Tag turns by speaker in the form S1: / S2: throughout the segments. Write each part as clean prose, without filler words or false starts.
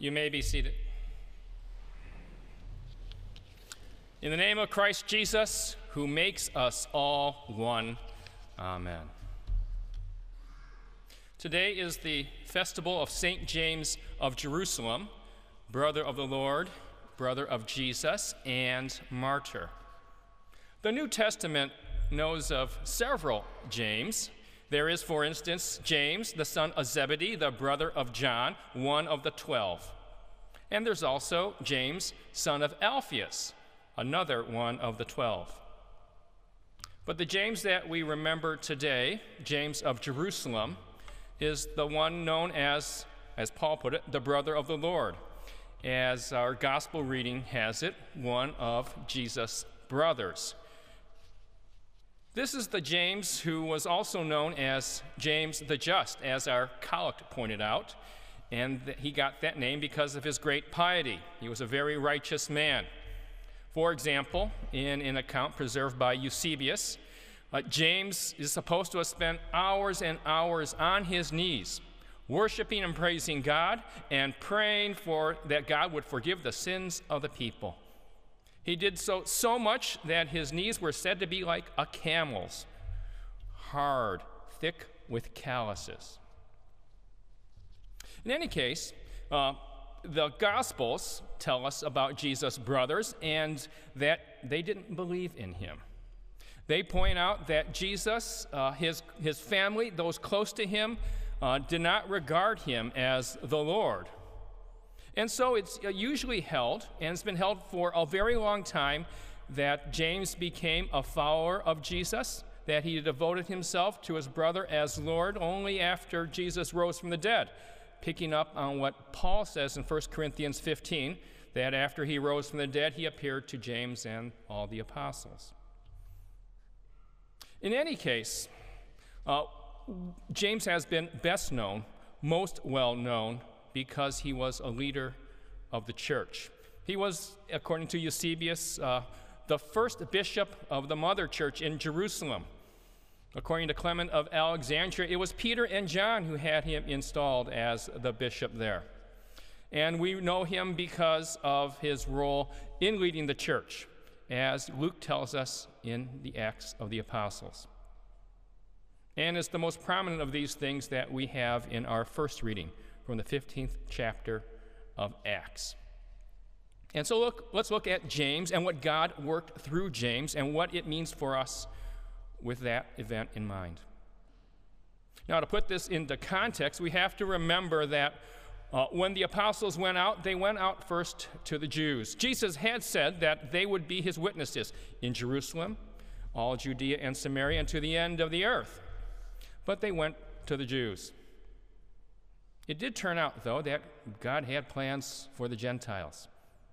S1: You may be seated. In the name of Christ Jesus, who makes us all one, amen. Today is the festival of St. James of Jerusalem, brother of the Lord, brother of Jesus, and martyr. The New Testament knows of several James. There is, for instance, James, the son of Zebedee, the brother of John, one of the 12. And there's also James, son of Alphaeus, another one of the 12. But the James that we remember today, James of Jerusalem, is the one known as Paul put it, the brother of the Lord. As our gospel reading has it, one of Jesus' brothers. This is the James who was also known as James the Just, as our collect pointed out, and he got that name because of his great piety. He was a very righteous man. For example, in an account preserved by Eusebius, James is supposed to have spent hours and hours on his knees, worshiping and praising God and praying for that God would forgive the sins of the people. He did so much that his knees were said to be like a camel's, hard, thick with calluses. In any case, the Gospels tell us about Jesus' brothers and that they didn't believe in him. They point out that Jesus, his family, those close to him, did not regard him as the Lord. And so it's usually held, and it's been held for a very long time, that James became a follower of Jesus, that he devoted himself to his brother as Lord only after Jesus rose from the dead, picking up on what Paul says in 1 Corinthians 15, that after he rose from the dead, he appeared to James and all the apostles. In any case, James has been best known, most well known, because he was a leader of the church. He was, according to Eusebius, the first bishop of the mother church in Jerusalem. According to Clement of Alexandria, it was Peter and John who had him installed as the bishop there. And we know him because of his role in leading the church, as Luke tells us in the Acts of the Apostles. And it's the most prominent of these things that we have in our first reading from the 15th chapter of Acts. And so let's look at James and what God worked through James and what it means for us with that event in mind. Now, to put this into context, we have to remember that when the apostles went out, they went out first to the Jews. Jesus had said that they would be his witnesses in Jerusalem, all Judea and Samaria, and to the end of the earth. But they went to the Jews. It did turn out, though, that God had plans for the Gentiles.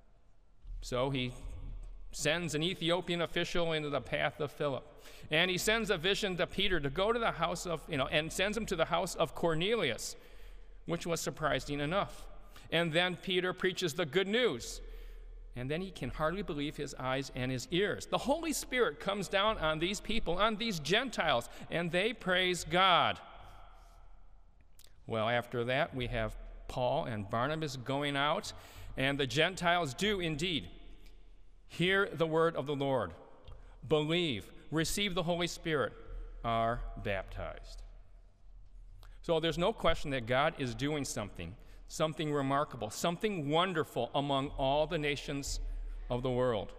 S1: So he sends an Ethiopian official into the path of Philip. And he sends a vision to Peter to go to the house of, and sends him to the house of Cornelius, which was surprising enough. And then Peter preaches the good news. And then he can hardly believe his eyes and his ears. The Holy Spirit comes down on these people, on these Gentiles, and they praise God. Well, after that, we have Paul and Barnabas going out, and the Gentiles do indeed hear the word of the Lord, believe, receive the Holy Spirit, are baptized. So there's no question that God is doing something remarkable, something wonderful among all the nations of the world.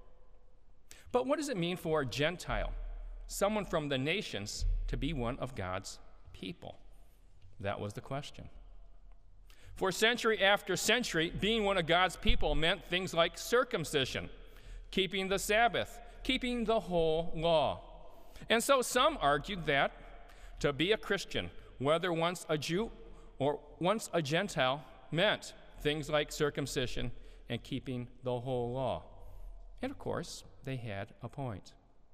S1: But what does it mean for a Gentile, someone from the nations, to be one of God's people? That was the question. For century after century, being one of God's people meant things like circumcision, keeping the Sabbath, keeping the whole law. And so some argued that to be a Christian, whether once a Jew or once a Gentile, meant things like circumcision and keeping the whole law. And of course, they had a point.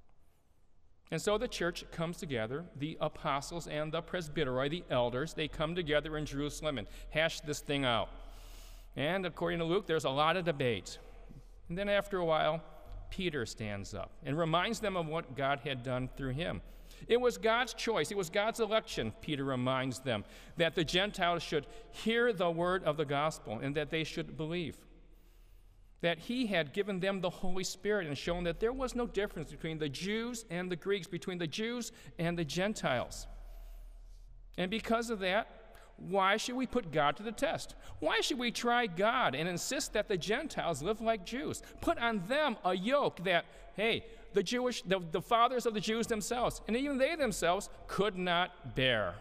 S1: And so the church comes together, the apostles and the presbyteroi, the elders, they come together in Jerusalem and hash this thing out. And according to Luke, there's a lot of debate. And then after a while, Peter stands up and reminds them of what God had done through him. It was God's choice. It was God's election, Peter reminds them, that the Gentiles should hear the word of the gospel and that they should believe. That he had given them the Holy Spirit and shown that there was no difference between the Jews and the Greeks, between the Jews and the Gentiles. And because of that, why should we put God to the test? Why should we try God and insist that the Gentiles live like Jews? Put on them a yoke that, hey, the fathers of the Jews themselves, and even they themselves, could not bear.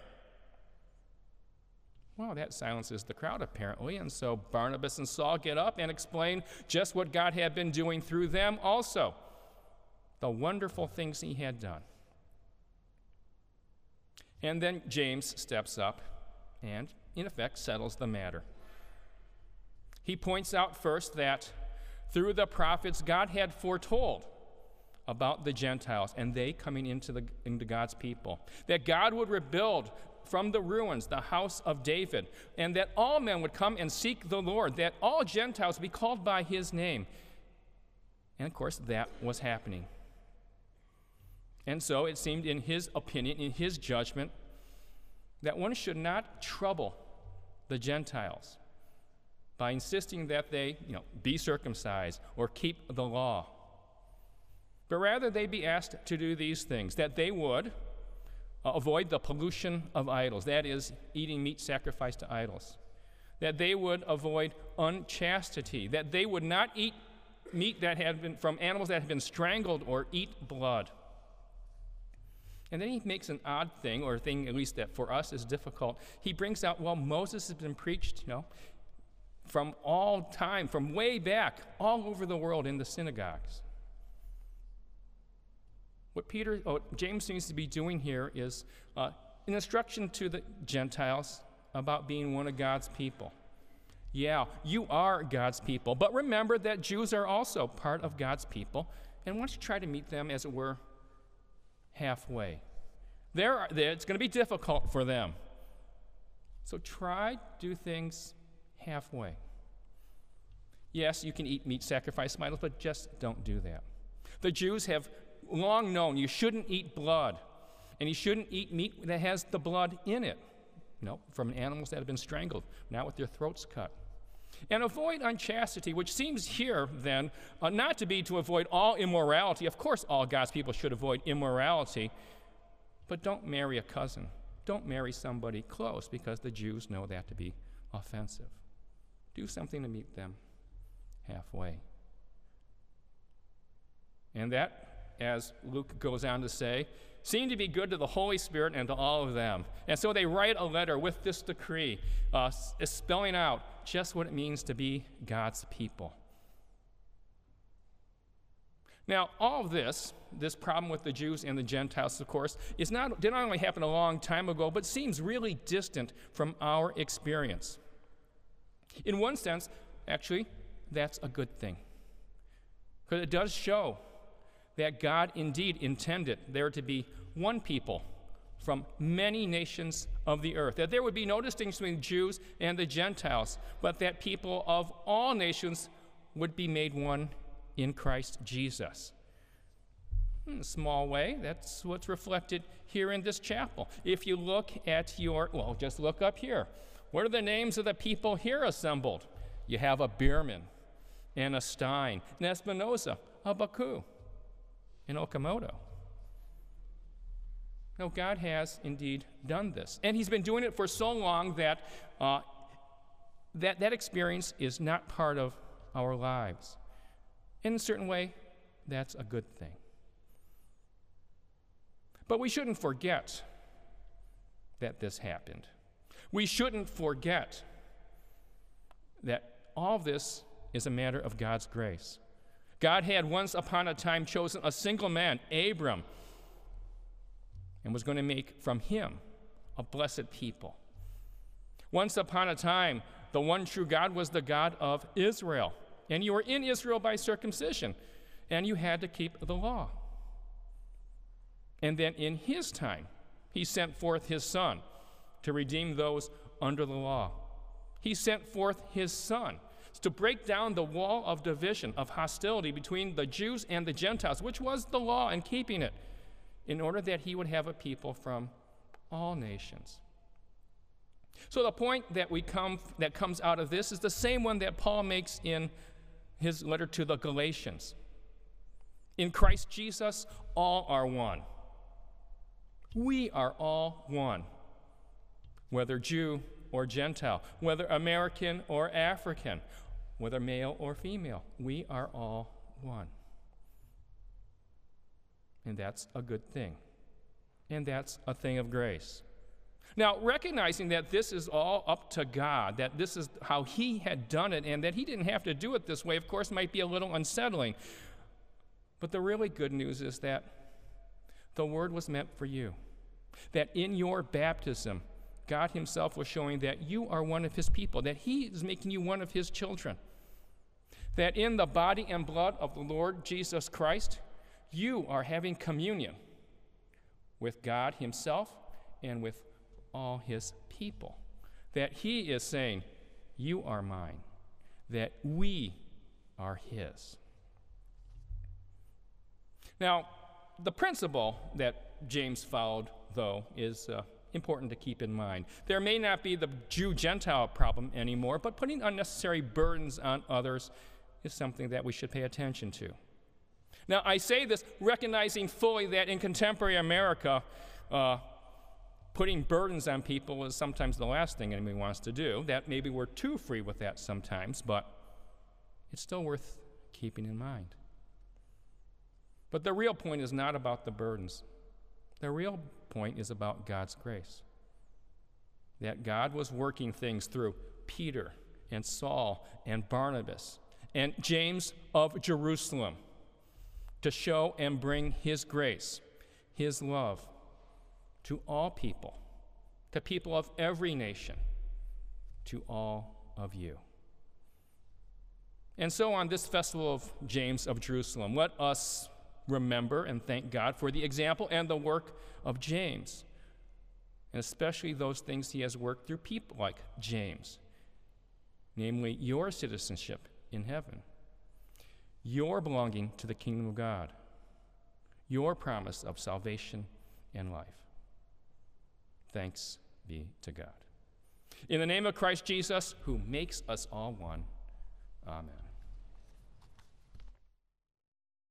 S1: Well, that silences the crowd, apparently, and so Barnabas and Saul get up and explain just what God had been doing through them also, the wonderful things he had done. And then James steps up and, in effect, settles the matter. He points out first that through the prophets, God had foretold about the Gentiles and they coming into God's people, that God would rebuild from the ruins the house of David, and that all men would come and seek the Lord, that all Gentiles would be called by his name. And of course, that was happening. And so it seemed, in his opinion, in his judgment, that one should not trouble the Gentiles by insisting that they, be circumcised or keep the law. But rather they be asked to do these things, that they would avoid the pollution of idols, that is, eating meat sacrificed to idols, that they would avoid unchastity, that they would not eat meat that had been from animals that had been strangled or eat blood. And then he makes an odd thing, or a thing at least that for us is difficult. He brings out, Moses has been preached, from all time, from way back, all over the world in the synagogues. What James seems to be doing here is an instruction to the Gentiles about being one of God's people. Yeah, you are God's people, but remember that Jews are also part of God's people, and why don't you try to meet them, as it were, halfway. It's going to be difficult for them. So try to do things halfway. Yes, you can eat meat sacrificed to idols, but just don't do that. The Jews have long known you shouldn't eat blood, and you shouldn't eat meat that has the blood in it, from animals that have been strangled, not with their throats cut. And avoid unchastity, which seems here then not to be to avoid all immorality. Of course, all God's people should avoid immorality, but don't marry a cousin. Don't marry somebody close, because the Jews know that to be offensive. Do something to meet them halfway. And that, as Luke goes on to say, seemed to be good to the Holy Spirit and to all of them. And so they write a letter with this decree, spelling out just what it means to be God's people. Now, all of this problem with the Jews and the Gentiles, of course, did not only happen a long time ago, but seems really distant from our experience. In one sense, actually, that's a good thing, because it does show that God indeed intended there to be one people from many nations of the earth, that there would be no distinction between Jews and the Gentiles, but that people of all nations would be made one in Christ Jesus. In a small way, that's what's reflected here in this chapel. If you look at just look up here. What are the names of the people here assembled? You have a Bierman, and a Stein, an Espinosa, a Baku, in Okamoto. No, God has indeed done this. And he's been doing it for so long that that experience is not part of our lives. In a certain way, that's a good thing. But we shouldn't forget that this happened. We shouldn't forget that all of this is a matter of God's grace. God had once upon a time chosen a single man, Abram, and was going to make from him a blessed people. Once upon a time, the one true God was the God of Israel, and you were in Israel by circumcision, and you had to keep the law. And then in his time, he sent forth his Son to redeem those under the law. He sent forth his Son to break down the wall of division, of hostility between the Jews and the Gentiles, which was the law and keeping it. in order that he would have a people from all nations. So the point that comes out of this is the same one that Paul makes in his letter to the Galatians. In Christ Jesus, all are one. We are all one, whether Jew or Gentile, whether American or African, whether male or female. We are all one. And that's a good thing. And that's a thing of grace. Now, recognizing that this is all up to God, that this is how he had done it, and that he didn't have to do it this way, of course, might be a little unsettling. But the really good news is that the word was meant for you. That in your baptism, God himself was showing that you are one of his people, that he is making you one of his children. That in the body and blood of the Lord Jesus Christ, you are having communion with God himself and with all his people. That he is saying, you are mine, that we are his. Now, the principle that James followed, though, is important to keep in mind. There may not be the Jew-Gentile problem anymore, but putting unnecessary burdens on others is something that we should pay attention to. Now, I say this recognizing fully that in contemporary America, putting burdens on people is sometimes the last thing anybody wants to do. That maybe we're too free with that sometimes, but it's still worth keeping in mind. But the real point is not about the burdens. The real point is about God's grace. That God was working things through Peter and Saul and Barnabas and James of Jerusalem to show and bring his grace, his love to all people, to people of every nation, to all of you. And so on this festival of James of Jerusalem, let us remember and thank God for the example and the work of James, and especially those things he has worked through people like James, namely your citizenship in heaven, your belonging to the kingdom of God, your promise of salvation and life. Thanks be to God. In the name of Christ Jesus, who makes us all one, amen.